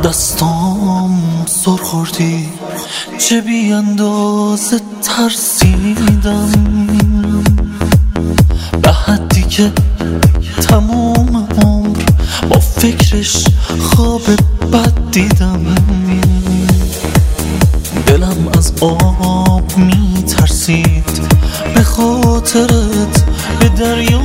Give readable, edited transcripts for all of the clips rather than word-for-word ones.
دستام سر خوردی، چه بی اندازه ترسیدم، به حدی که تموم عمر با فکرش خواب بد دیدم. دلم از آب می ترسید، به خاطرت به دریا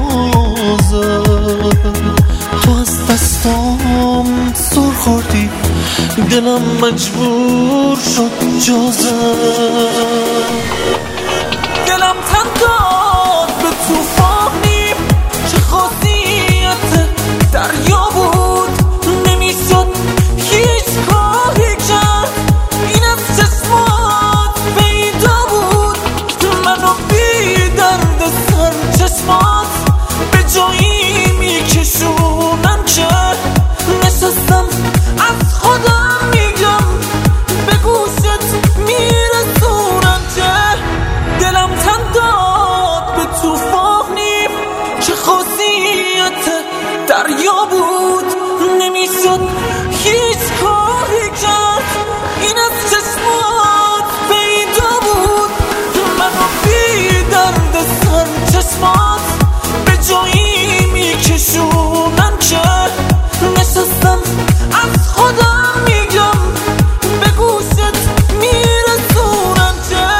زد. تو از دستام سر خوردی، دلم مجبور شد جا زد. دلم تن داد به توفانی که خاصیت دریا بود، نمیشد هیچ کاری کرد، این از چشمات پیدا بود. منو بی درد سر چشمات به جایی میکشونن که نشستم از خودم میگم، به گوشت میرسونن که دلم تن داد به توفانی که خاصیت دریا بود، نمیشد هیچ کاری کرد، این از چشمات پیدا بود. منو بی درد سر چشمات به جایی میکشونن که نشستم از خودم میگم، به گوشت میرسونن که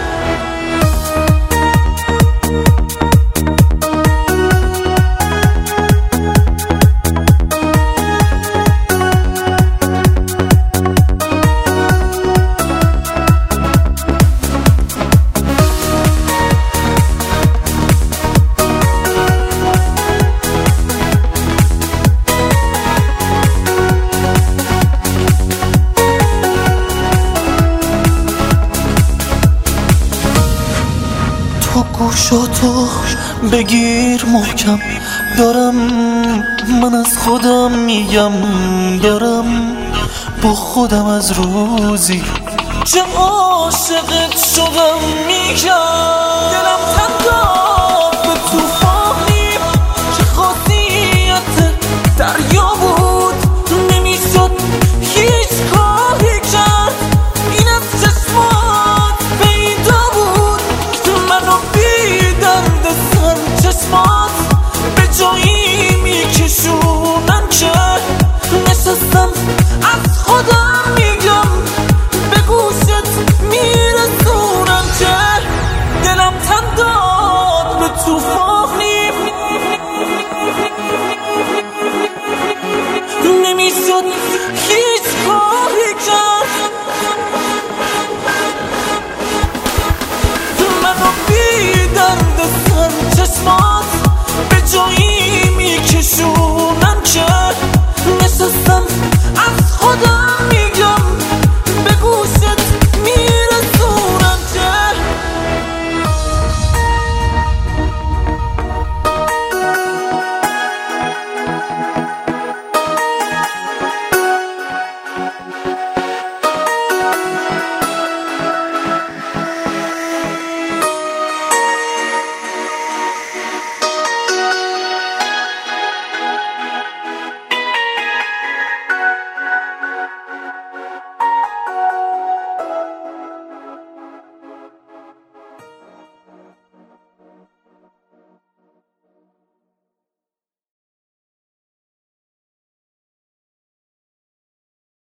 تو گوشاتو بگیر محکم، دارم من از خودم میگم، دارم با خودم از روزی که عاشقت شدم میگم. دلم تن داد